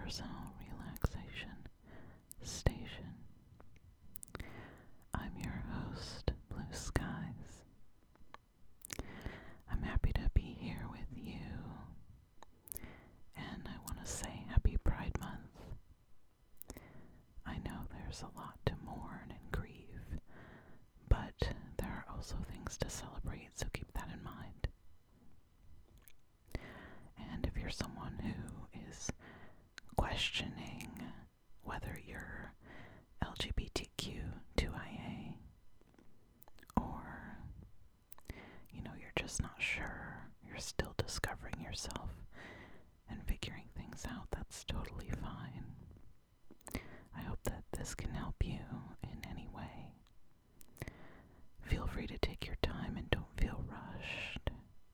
personal relaxation station. I'm your host, Blue Skies. I'm happy to be here with you, and I want to say Happy Pride Month. I know there's a lot to mourn and grieve, but there are also things to celebrate, so keep that in mind. And if you're someone who is questioning whether you're LGBTQ2IA, or, you're just not sure, you're still discovering yourself and figuring things out, that's totally fine. I hope that this can help you in any way. Feel free to take your time and don't feel rushed.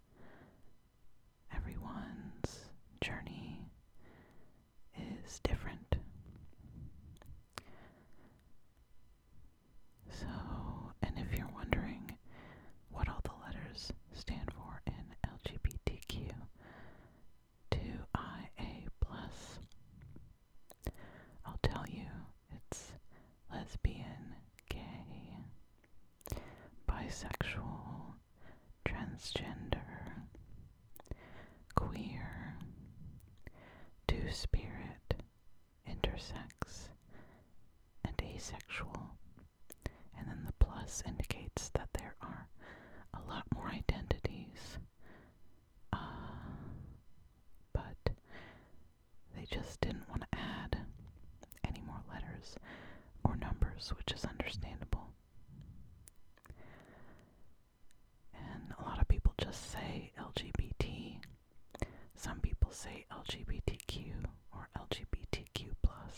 Everyone's journey is different. So, and if you're wondering what all the letters stand for in LGBTQ2IA+, I'll tell you it's lesbian, gay, bisexual, transgender, queer, two-spirit, intersex, and asexual. And then the plus indicates that there are a lot more identities, but they just didn't want to add any more letters or numbers, which is understandable. And a lot of people just say LGBT. Some people say LGBTQ or LGBTQ+.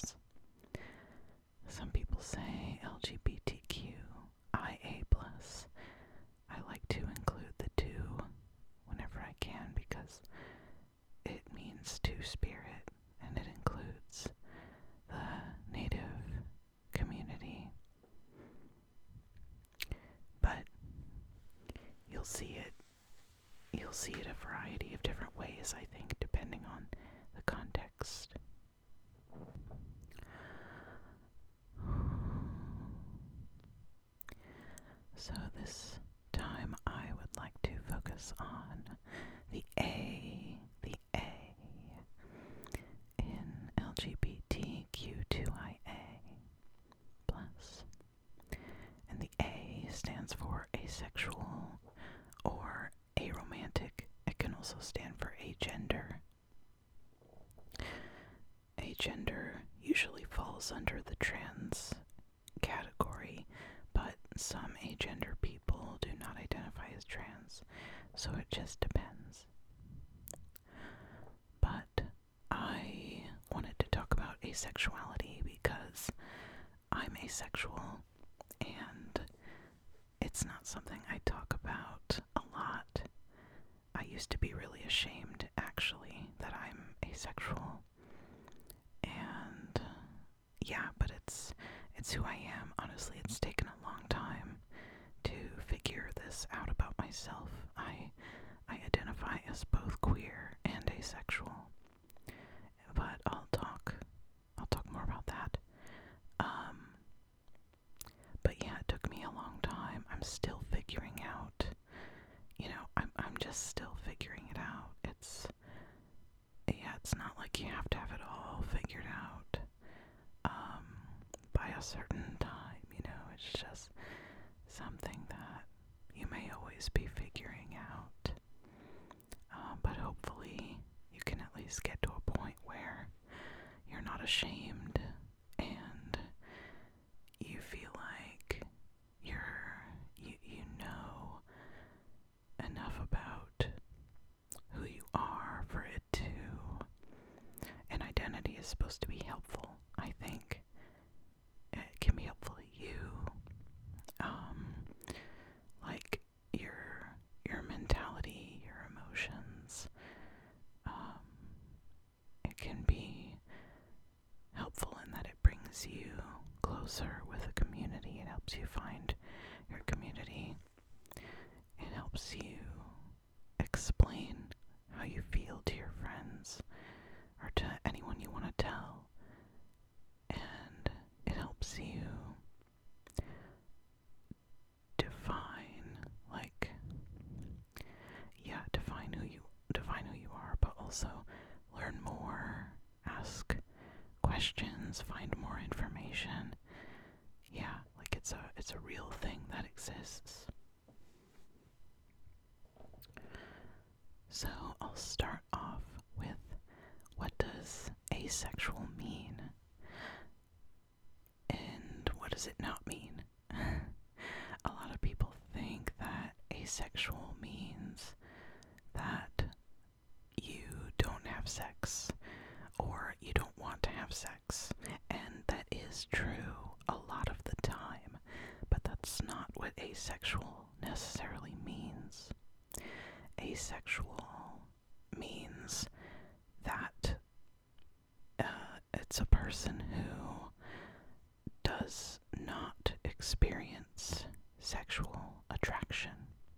Some people say LGBTQIA+. I like to include the two whenever I can because it means two-spirit and it includes the Native community. But you'll see it a variety of different ways, I think, depending on the context. So this time I would like to focus on the A in LGBTQ2IA+. And the A stands for asexual or aromantic. It can also stand for agender. Agender usually falls under the trans category, but some agender people do not identify as trans, so it just depends. But I wanted to talk about asexuality because I'm asexual, and it's not something I talk about a lot. I used to be really ashamed, actually, that I'm asexual. And yeah, but it's who I am. Honestly, it's taken a long time to figure this out about myself. I identify as both queer and asexual. But I'll talk more about that. But yeah, it took me a long time. I'm still figuring out, I'm just still figuring it out. It's not like you have to have it all figured out by a certain time, it's just something that you may always be figuring out. But hopefully you can at least get to a point where you're not ashamed and you feel like you know enough about who you are for it to, and identity is supposed to be helpful, I think. It can be helpful to you, like your mentality, your emotions. It can be helpful in that it brings you closer with a community. It helps you find your community. It helps you explain how you feel to your friends or to anyone you want to tell. questions, find more information. Yeah, like it's a real thing that exists. So I'll start off with, what does asexual mean? And what does it not mean? A lot of people think that asexual means that you don't have sex, or you don't want to have sex, and that is true a lot of the time, but that's not what asexual necessarily means. Asexual means that it's a person who does not experience sexual attraction.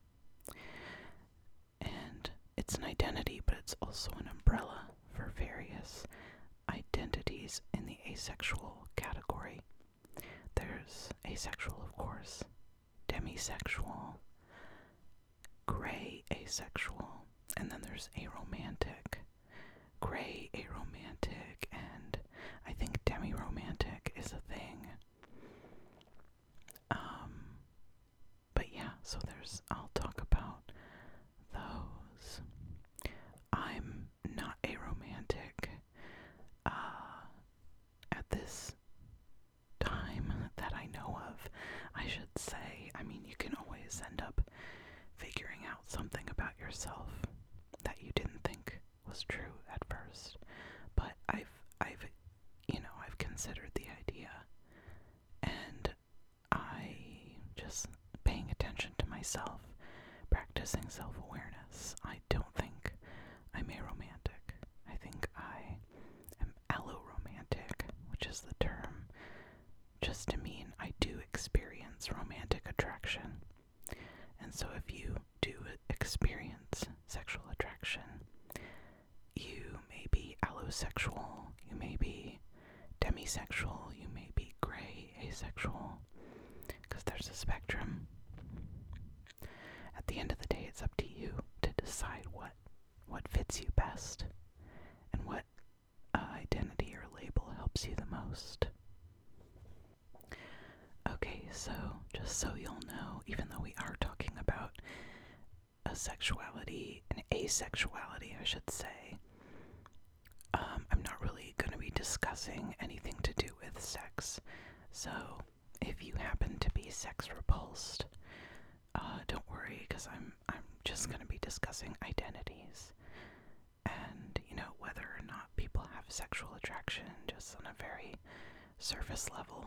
And it's an identity, but it's also an umbrella for various identities in the asexual category. There's asexual, of course, demisexual, gray asexual, and then there's aromantic, gray aromantic, and I think demiromantic is a thing. But yeah, so I'll talk about those. I'm not aromantic at this time that I know of, I should say. I mean, you can always end up figuring out something about yourself that you didn't think was true at first. But I've considered the idea, and just paying attention to myself, practicing self-awareness, I don't think I'm aromantic. I think I am alloromantic, which is the term just to mean I do experience romantic attraction. And so if you do experience sexual attraction, you may be allosexual, you may be demisexual, you may be gray asexual, because there's a spectrum. At the end of the day, it's up to you to decide what fits you best and what identity or label helps you the most. Okay, so just so you'll know, even though we are talking about sexuality and asexuality, I should say, I'm not really going to be discussing anything to do with sex. So if you happen to be sex repulsed, don't worry, because I'm just going to be discussing identities and, whether or not people have sexual attraction, just on a very surface level.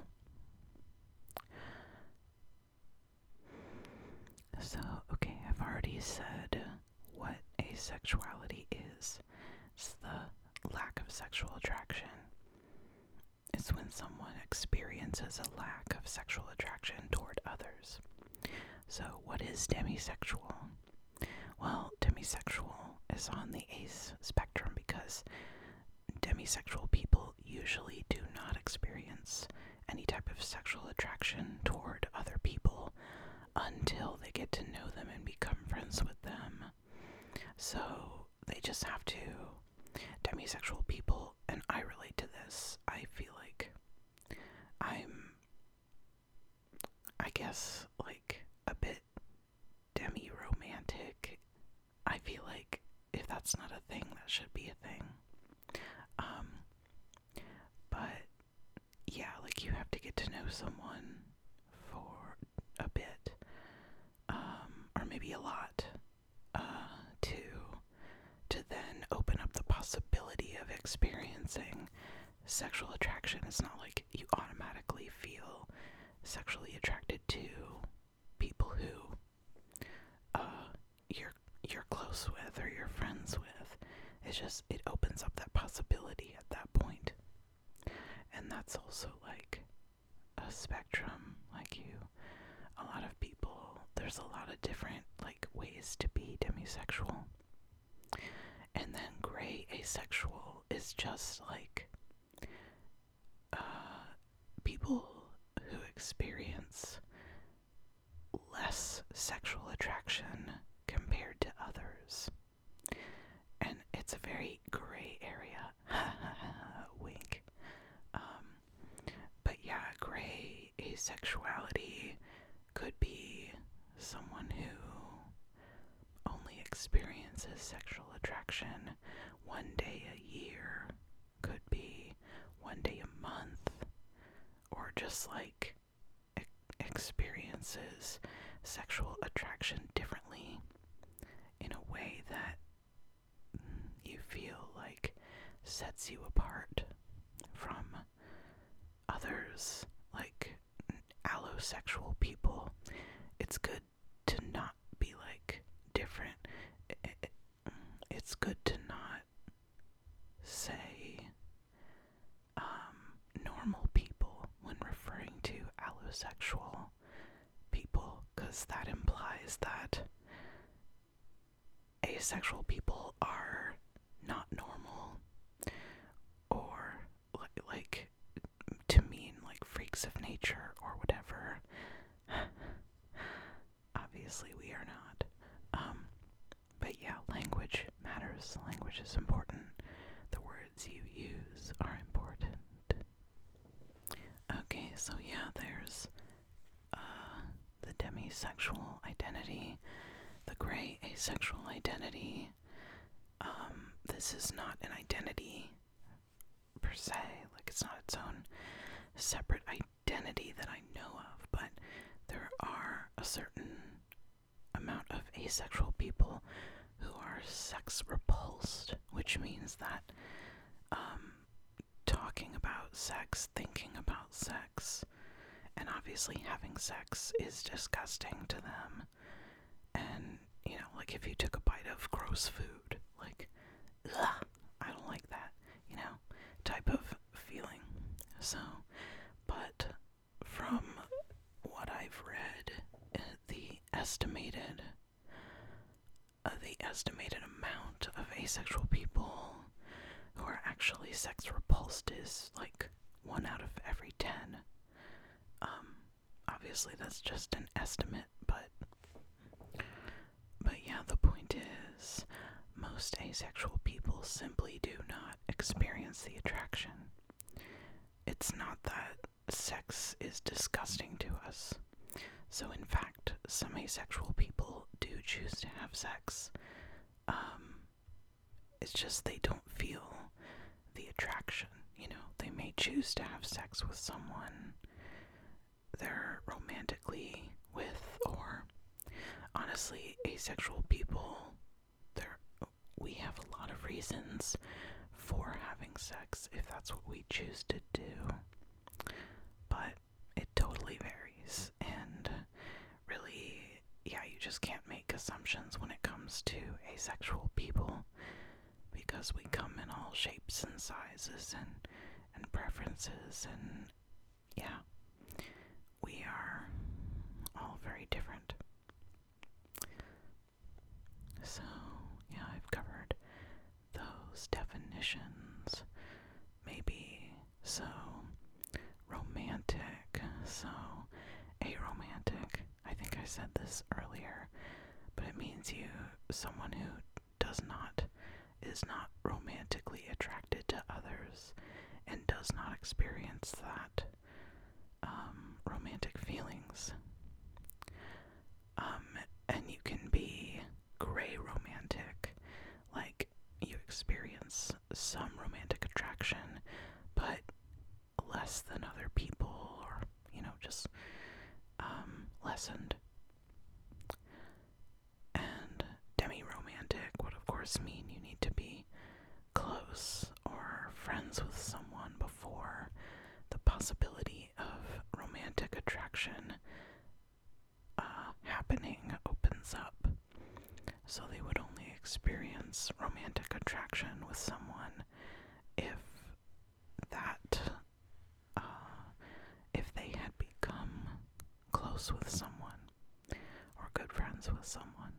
So, okay, I've already said what asexuality is. It's the lack of sexual attraction. It's when someone experiences a lack of sexual attraction toward others. So, what is demisexual? Well, demisexual is on the ace spectrum because demisexual people usually do not experience any type of sexual attraction toward other people until they get to know them and become friends with them. So they just have to. Demisexual people, and I relate to this, I feel like I guess, like, a bit demi-romantic. I feel like if that's not a thing, that should be a thing. But yeah, like, you have to get to know someone for a bit, or maybe a lot, to then open up the possibility of experiencing sexual attraction. It's not like you automatically feel sexually attracted to people who you're close with or you're friends with. It's just, it opens up that possibility at that point. And that's also like a spectrum. Like, a lot of people, there's a lot of different like ways to be demisexual. And then gray asexual is just like people who experience less sexual attraction compared to others. And it's a very gray area. Wink. asexuality could be someone who only experiences sexual attraction one day a year, could be one day a month, or just like experiences sexual attraction differently in a way that you feel like sets you apart from others, like allosexual people. It's good to not be like different. It's good to not say normal people when referring to allosexual people, because that implies that asexual people are not normal, or like to mean like freaks of nature or whatever. Obviously we are not. But yeah, language matters. Language is important. The words you use are important. Okay, so yeah, there's the demisexual identity, the gray asexual identity. This is not an identity per se, like it's not its own separate identity that I know of, but there are a certain amount of asexual people who are sex repulsed, which means that talking about sex, thinking about sex, and obviously having sex is disgusting to them. And, you know, like if you took a bite of gross food, like, ugh, I don't like that, you know, type of feeling. So, but from what I've read, the estimated amount of asexual people who are actually sex repulsed is like 1 out of every 10. Obviously that's just an estimate, but yeah, the point is, most asexual people simply do not experience the attraction. It's not that sex is disgusting to us. So in fact, some asexual people do choose to have sex. It's just they don't feel the attraction, you know. They may choose to have sex with someone they're romantically with, or honestly, asexual people, we have a lot of reasons for having sex if that's what we choose to do. But it totally varies, and really, yeah, you just can't make assumptions when it comes to asexual people, because we come in all shapes and sizes and preferences, and yeah, we are all very different. So, yeah, I've covered those definitions. Maybe so romantic, so aromantic. I think I said this earlier, but it means someone who is not romantically attracted to others and does not experience that romantic feelings. And you can be gray romantic, like you experience some romantic attraction, but less than other people, or, you know, just lessened. And demi-romantic would of course mean you need to be close or friends with someone before the possibility of romantic attraction happening opens up. So they would only experience romantic attraction with someone if they had become close with someone or good friends with someone.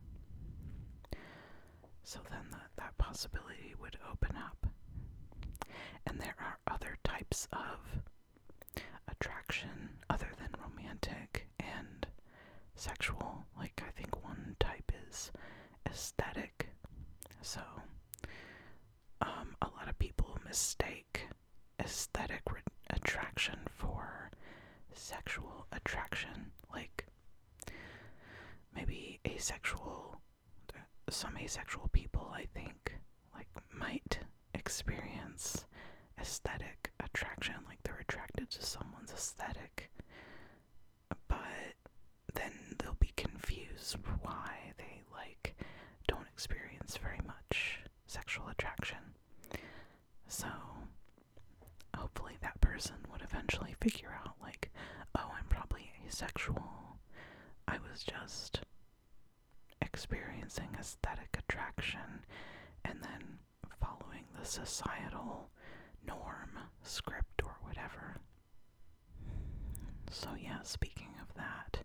So then that possibility would open up. And there are other types of attraction other than romantic and sexual. Like, I think one type is aesthetic. So a lot of people mistake aesthetic attraction for sexual attraction. Like, maybe some asexual people, I think, like, might experience aesthetic attraction, like they're attracted to someone's aesthetic, but then they'll be confused why they, like, don't experience very much sexual attraction. So hopefully that person would eventually figure out, like, oh, I'm probably asexual. I was just experiencing aesthetic attraction and then following the societal norm, script, or whatever. So yeah, speaking of that,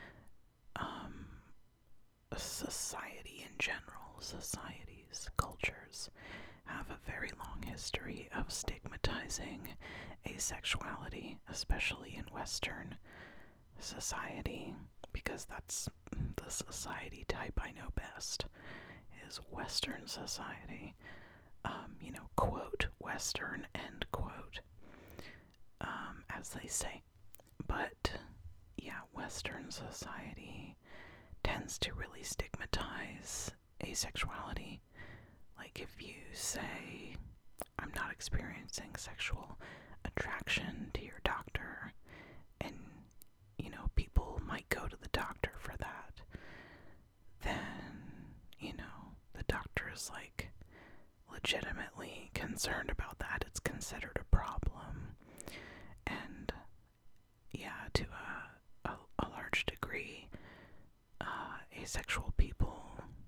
society in general, societies, cultures, have a very long history of stigmatizing asexuality, especially in Western society, because that's the society type I know best, is Western society. Quote, Western, end quote, as they say. But, yeah, Western society tends to really stigmatize asexuality. Like, if you say, I'm not experiencing sexual attraction to your doctor, and, people might go to the doctor for that, then, the doctor is, like, legitimately concerned about that. It's considered a problem. And, yeah, to a large degree, asexual people,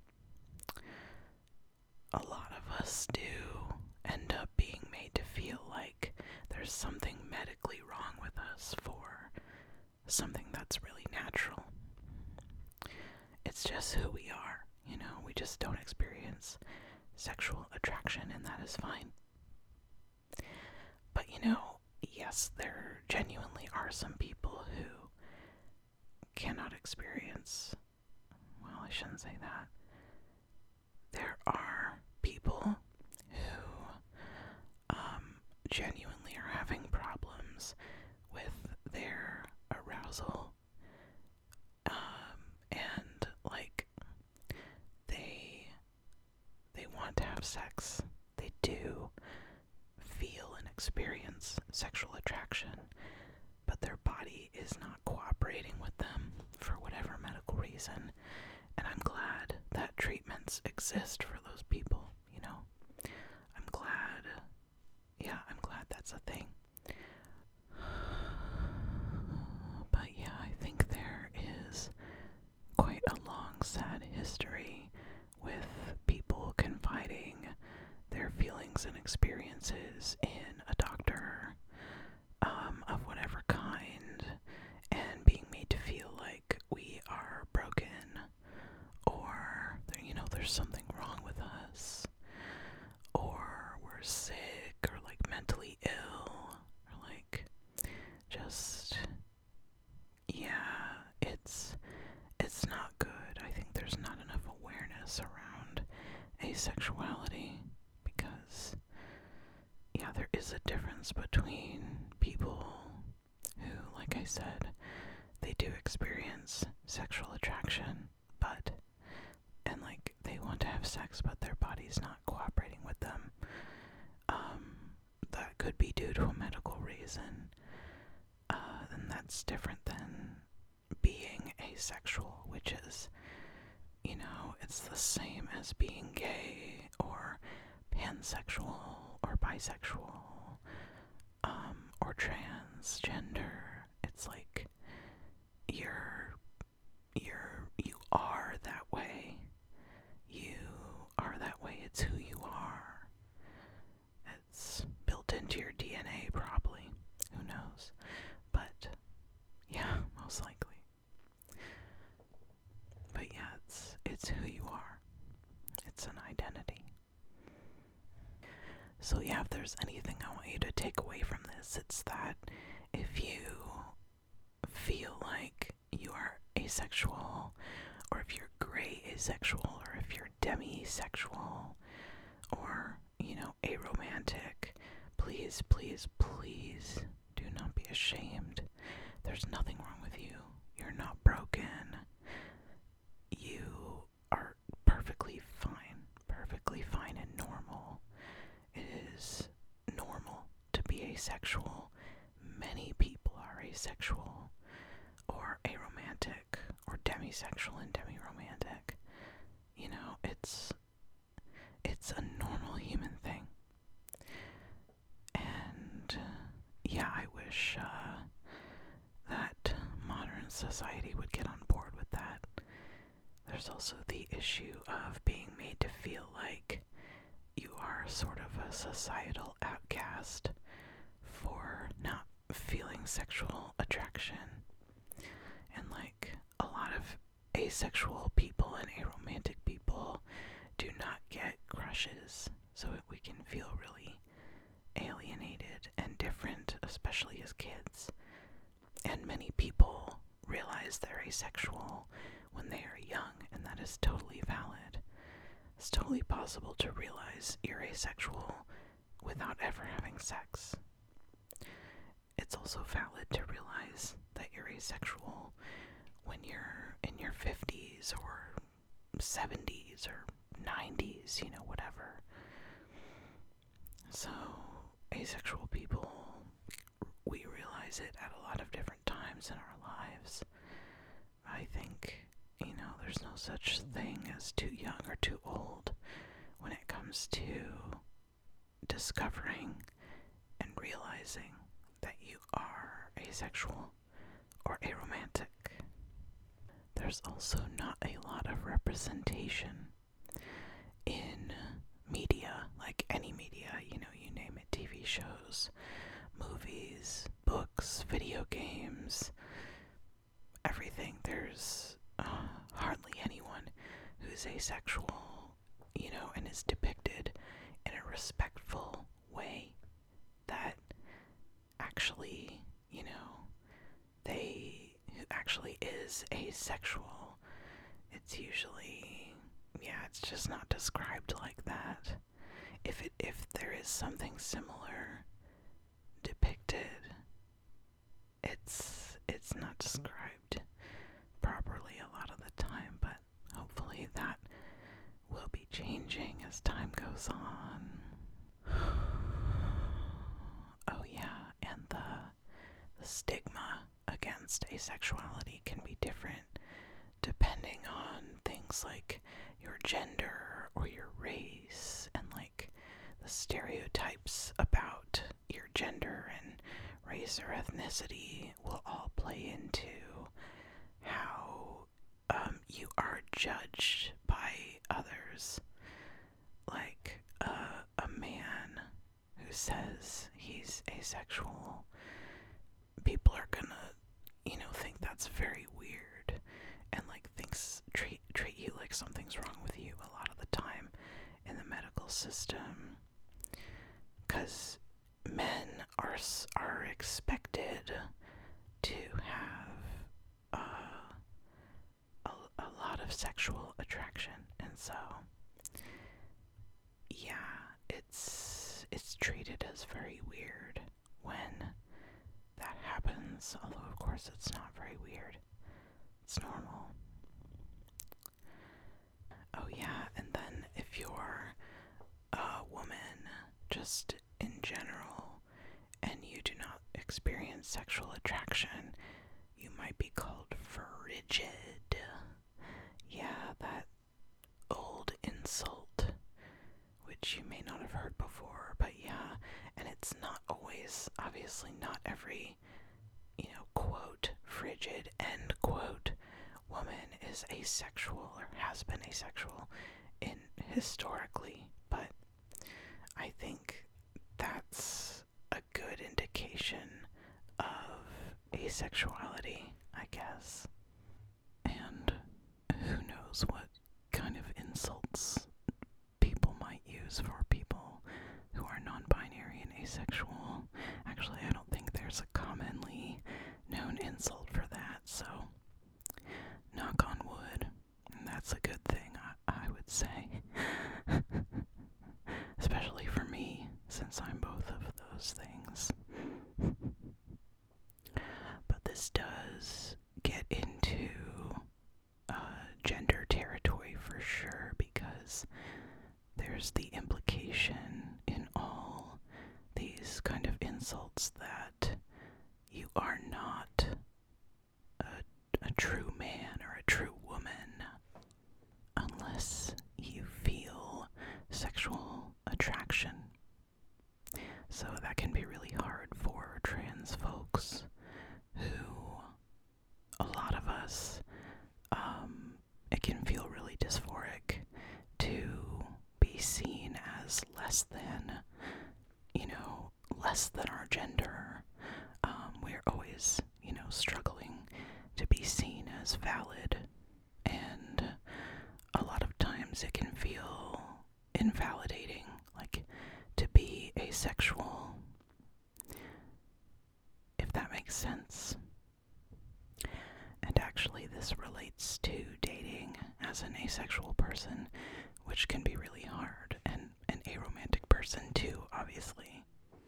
a lot of us do end up being made to feel like there's something medically wrong with us for something that's really natural. It's just who we are, we just don't experience sexual attraction, and that is fine. But, yes, there genuinely are some people who cannot experience, well, I shouldn't say that. There are people who genuinely are having problems with their arousal, and, like, they want to have sex. They do feel and experience sexual attraction, but their body is not cooperating with them for whatever medical reason. And I'm glad that treatments exist for those people, I'm glad that's a thing. But yeah, I think there is quite a long, sad history with people confiding their feelings and experiences in a doctor, of whatever kind, and being made to feel like we are broken, or, there's something wrong with us, or we're sick, or, like, mentally ill, or, like, just, yeah, it's not good. I think there's not enough awareness around asexuality, because, yeah, there is a difference between people who, like I said, they do experience sexual attraction, and, like, they want to have sex, but their body's not cooperating with them. That could be due to a medical reason, and that's different than being asexual, which is, it's the same as being gay, or pansexual, or bisexual, or transgender. It's like, you are that way. You are that way. It's who you are. It's built into your DNA, probably. Who knows? But, yeah, most likely. But yeah, it's who you are. It's an identity. So yeah, if there's anything I want you to take away from this, it's that if you feel like you are asexual, or if you're gray asexual, or if you're demisexual, or, aromantic, please, please, please do not be ashamed. There's there's nothing wrong with you. You're not broken. You are perfectly fine and normal. It is normal to be asexual. Many people are asexual, or aromantic, or demisexual and demiromantic. You know, it's a normal human thing. And yeah, I wish that modern society would get on board with that. There's also the issue of being made to feel like you are sort of a societal outcast for not feeling sexual attraction. And like a lot of asexual people and aromantic people do not get crushes, so we can feel really alienated and different, especially as kids. And many people realize they're asexual when they are young, and that is totally valid. It's totally possible to realize you're asexual without ever having sex. It's also valid to realize that you're asexual when you're in your 50s or 70s or 90s, you know, whatever. So, asexual people, we realize it at a lot of different times in our lives. I think, you know, there's no such thing as too young or too old when it comes to discovering and realizing that you are asexual or aromantic. There's also not a lot of representation in media, like any media, you know, you name it, TV shows, movies, books, video games, everything. There's hardly anyone who's asexual, you know, and is depicted in a respectful way that actually, you know, who actually is asexual. It's usually, it's just not described like that. If there is something similar depicted, it's not described properly a lot of the time, but hopefully that will be changing as time goes on. Oh yeah, and the stigma against asexuality can be different depending on things like your gender or your race, and like the stereotypes about your gender and race or ethnicity will all play into how you are judged by others. Like a man who says he's asexual, people are gonna, you know, think that's very weird, and like treat you like something's wrong with you a lot of the time in the medical system, because men are expected to have a lot of sexual attraction, and so it's treated as very weird when that happens, although of course it's not very weird. It's normal. Oh yeah, and then if you're a woman, just in general, and you do not experience sexual attraction, you might be called frigid. Yeah, that old insult, which you may not have heard before, but yeah, and it's not always, obviously not every, you know, quote, frigid, end quote, woman is asexual or has been asexual historically, but I think that's a good indication of asexuality, I guess. And who knows what kind of insults people might use for people who are non-binary and asexual. Actually, I don't think there's a commonly known insult for that, so knock on wood, that's a good thing, I would say. Especially for me, since I'm both of those things. But this does are not a true man or a true woman unless you feel sexual attraction. So that can be really hard for trans folks who, a lot of us, it can feel really dysphoric to be seen as less than, less than our gender. We're always, struggling to be seen as valid, and a lot of times it can feel invalidating, like, to be asexual, if that makes sense. And actually, this relates to dating as an asexual person, which can be really hard, and an aromantic person too, obviously,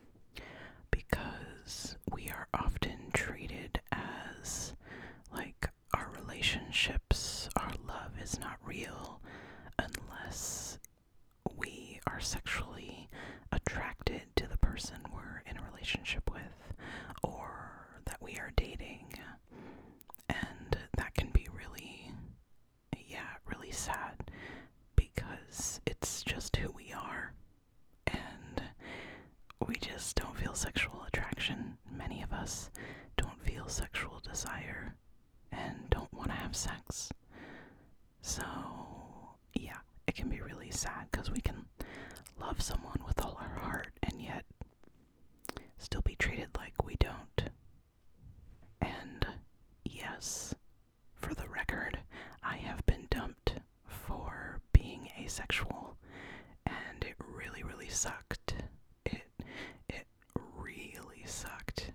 because we are often treated as like our relationships, our love is not real unless we are sexually attracted to the person we're in a relationship with or that we are dating. And that can be really, really sad, because it's just who we are, and we just don't feel sexual attraction. Many of us don't feel sexual desire and don't want to have sex. So, yeah, it can be really sad because we can love someone with all our heart and yet still be treated like we don't. And yes, for the record, I have been dumped for being asexual, and it really, really sucked. It really sucked.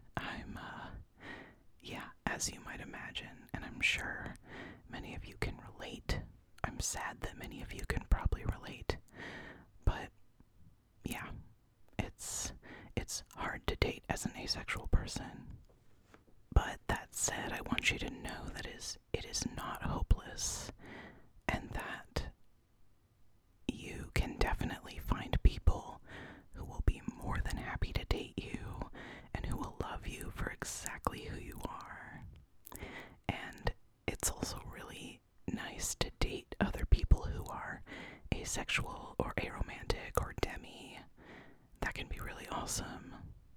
As you might imagine, and I'm sure many of you can relate. I'm sad that many of you can probably relate, but yeah, it's hard to date as an asexual person. But that said, I want you to know that it is not hopeless, and that you can definitely find people who will be more than happy to date you and who will love you for exactly who you are. And it's also really nice to date other people who are asexual or aromantic or demi. That can be really awesome.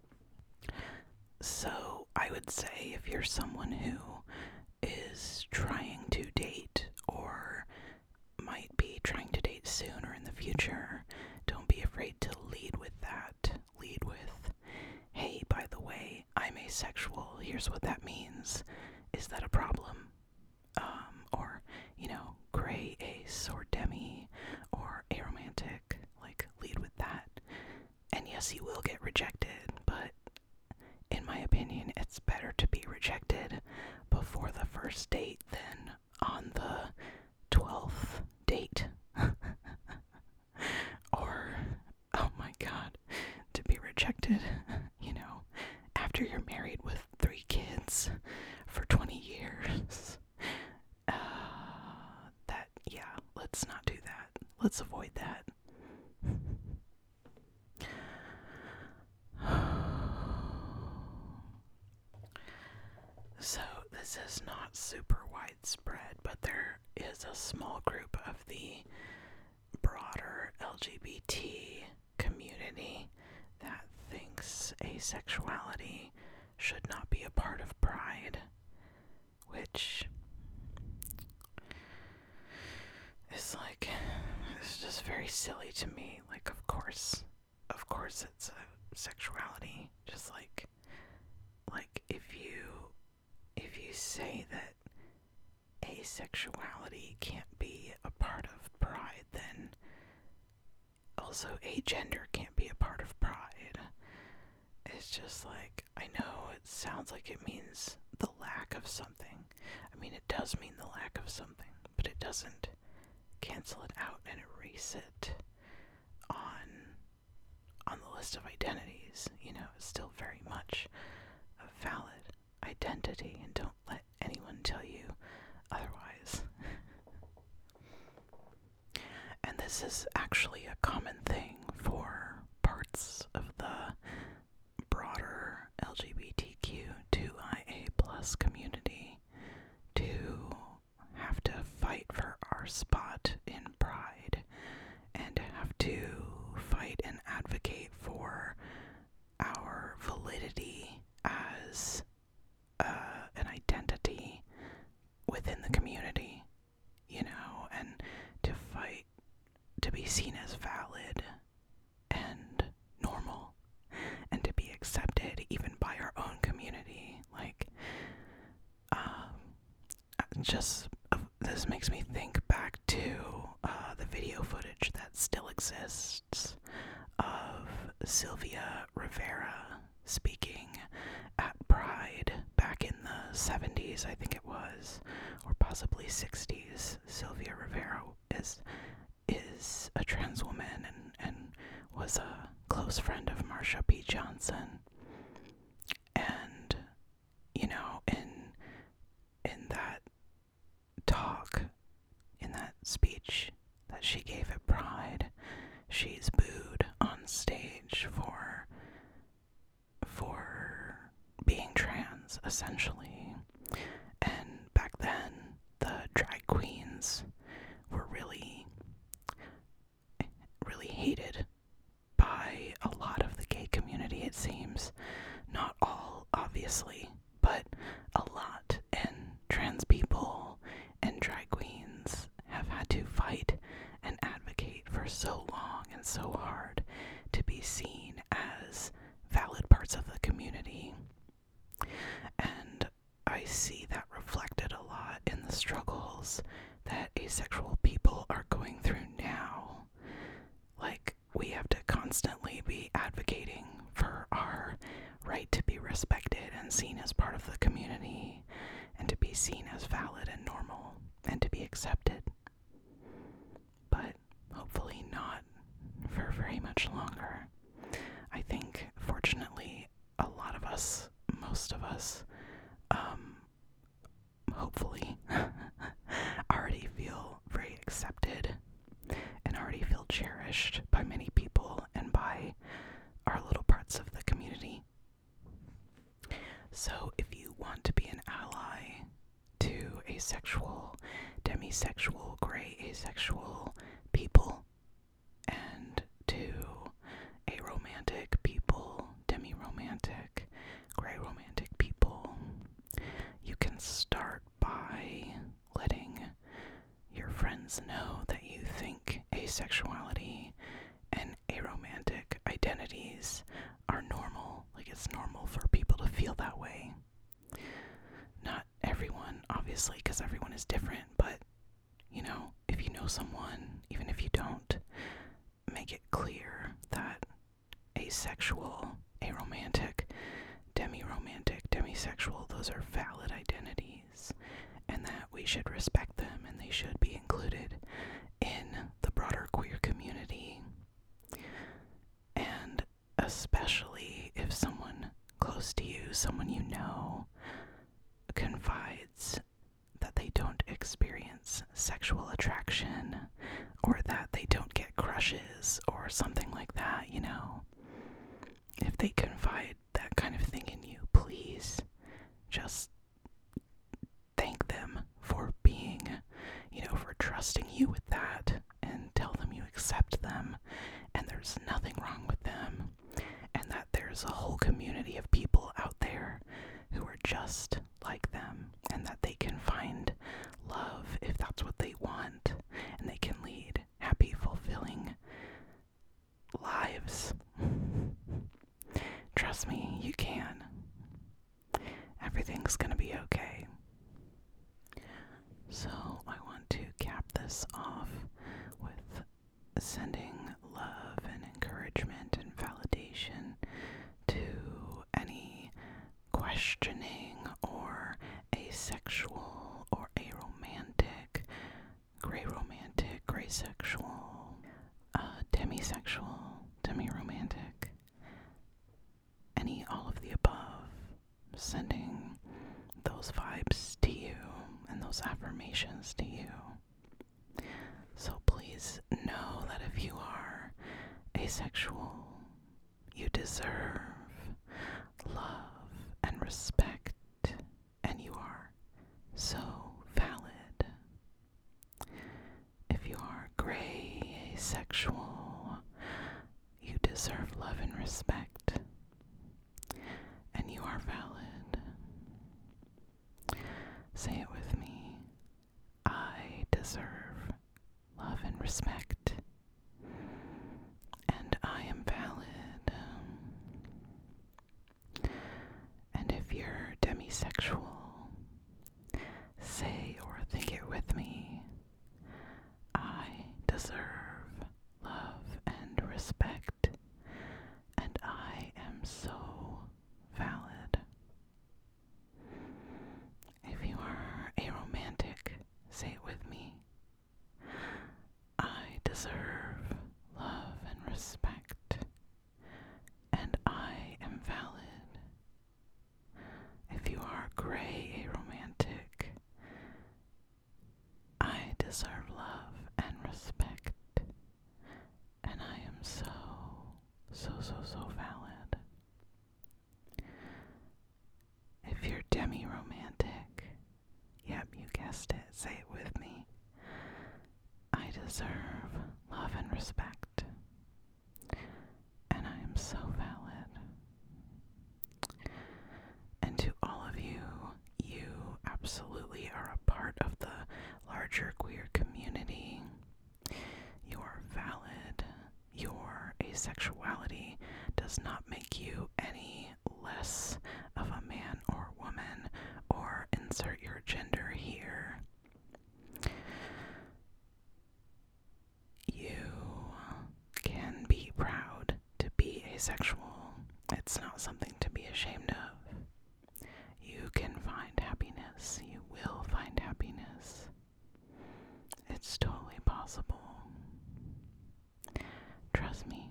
So I would say, if you're someone who is trying to date or might be trying to date soon or in the future, don't be afraid to lead with that. Lead with, hey, by the way, I'm asexual. Here's what that means. Is that a problem? Or, gray ace or demi or aromantic. Like, lead with that. And yes, you will get rejected, but in my opinion, it's better to be rejected before the first date than on the 12th date. Or, oh my god, to be rejected, after you're married with 3 kids for 20 years. Let's not do that. Let's avoid that. So, this is not super widespread, but there is a small group of the broader LGBT community that thinks asexuality should not be a part of Pride, which is it's just very silly to me. Like, of course it's a sexuality, just like if you say that asexuality can't be a part of Pride, then also agender can't be a part of Pride. It's just I know it sounds like it means the lack of something. I mean, it does mean the lack of something, but it doesn't cancel it out and erase it on the list of identities. It's still very much a valid identity, and don't let anyone tell you otherwise. And this is actually a common thing for parts of the broader LGBTQ2I just, this makes me think back to the video footage that still exists of Sylvia Rivera speaking at Pride back in the 70s, I think it was, or possibly 60s. Sylvia Rivera is a trans woman and was a close friend of Marsha P. Johnson. And, you know, in that talk, in that speech that she gave at Pride, she's booed on stage for being trans, essentially. And back then, the drag queens were really hated by a lot of the gay community, it seems. Not all, obviously, but a lot. And trans people and drag queens have had to fight and advocate for so long and so hard to be seen as valid parts of the community. And I see that reflected a lot in the struggles that asexual people are going through now. Like, we have to constantly be advocating for our right to be respected and seen as part of the community, and to be seen as valid and normal, and to be accepted. But hopefully not for very much longer. I think, fortunately, a lot of us, most of us, hopefully, already feel very accepted and already feel cherished by many people and by our little parts of the community. So if you want to be an ally to asexual, demisexual, gray asexual people, and to aromantic people, demi-romantic, gray romantic people, you can start by letting your friends know that you think asexuality and aromantic identities are normal. Like, it's normal for people to feel that way. Not everyone, obviously, because everyone is different, but, you know, if you know someone, even if you don't, make it clear that asexual, aromantic, demi-romantic, demisexual, those are valid identities, and that we should respect them and they should be included in the broader queer community. And especially if someone close to you, someone you know, confides that they don't experience sexual attraction, or that they don't get crushes or something like that, you know. If they confide that kind of thing in you, please just thank them for being, you know, for trusting you with that, and tell them you accept them and there's nothing wrong with them, and that there's a whole community of people out there who are just like them, and that they can find love if that's what they want, and they can lead happy, fulfilling lives. Trust me, you can. Everything's gonna be okay. So I want to cap this off with sending love and encouragement and validation to any questioning or asexual or aromantic, gray sexual, demisexual, demi-romantic, all of the above, sending those vibes to you and those affirmations to you. So please know that if you are asexual, you deserve love and respect, and you are so valid. If you are gray asexual, you deserve love and respect, and you are valid. Say it with me. I deserve love and respect, and I am valid. And if you're demisexual, say or deserve love and respect, and I am so valid. If you're demi-romantic, yep, you guessed it, say it with me. I deserve love and respect, and I am so valid. And to all of you, you absolutely are a part of the larger queer community. You are valid. Your asexuality does not make you any less of a man or woman, or insert your gender here. You can be proud to be asexual. It's not something to be ashamed of. You can find happiness. You will find happiness. It's totally possible. Trust me.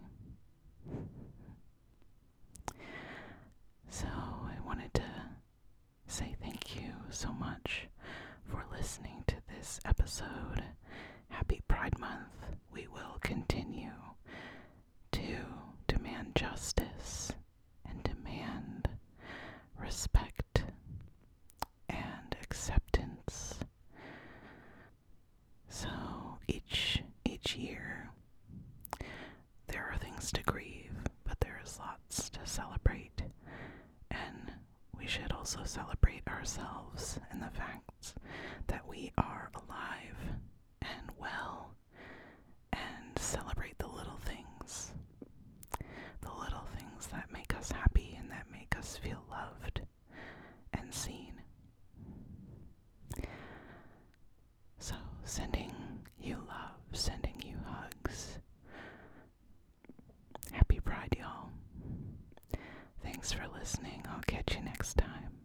So I wanted to say thank you so much for listening to this episode. Happy Pride Month. We will continue to demand justice and demand respect and acceptance. So each year there are things to grieve, but there is lots to celebrate, and we should also celebrate ourselves and the fact that we are alive and well, and celebrate the little things that make us happy and that make us feel loved and seen. So, sending you love, sending you hugs. Happy Pride, y'all. Thanks for listening. I'll catch you next time.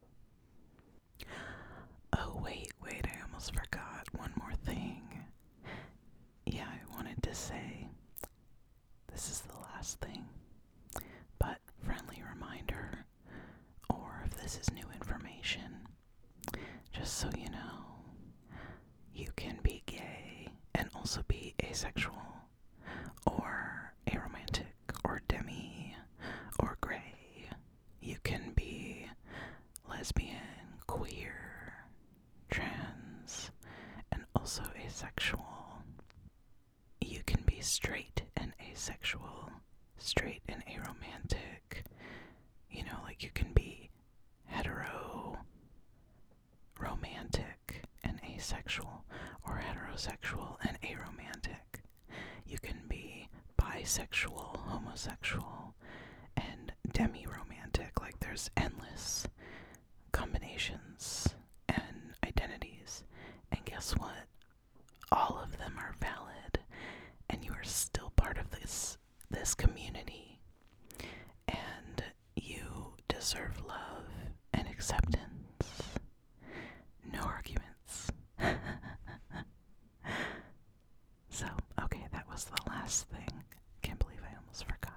Oh, wait, I almost forgot one more thing. Yeah, I wanted to say, this is the last thing, but friendly reminder, or if this is new information, just so you know, you can be gay and also be asexual, or aromantic, or demi, or gray. You can be lesbian, queer, trans, and also asexual. You can be straight and asexual, straight and aromantic. You know, like you can be hetero, romantic, and asexual, or heterosexual and aromantic. You can be bisexual, homosexual, and demi-romantic. Like there's endless combinations and identities. And guess what? All of them are valid, and you are still part of this community, and you deserve love and acceptance. No arguments. So, okay, that was the last thing. Can't believe I almost forgot.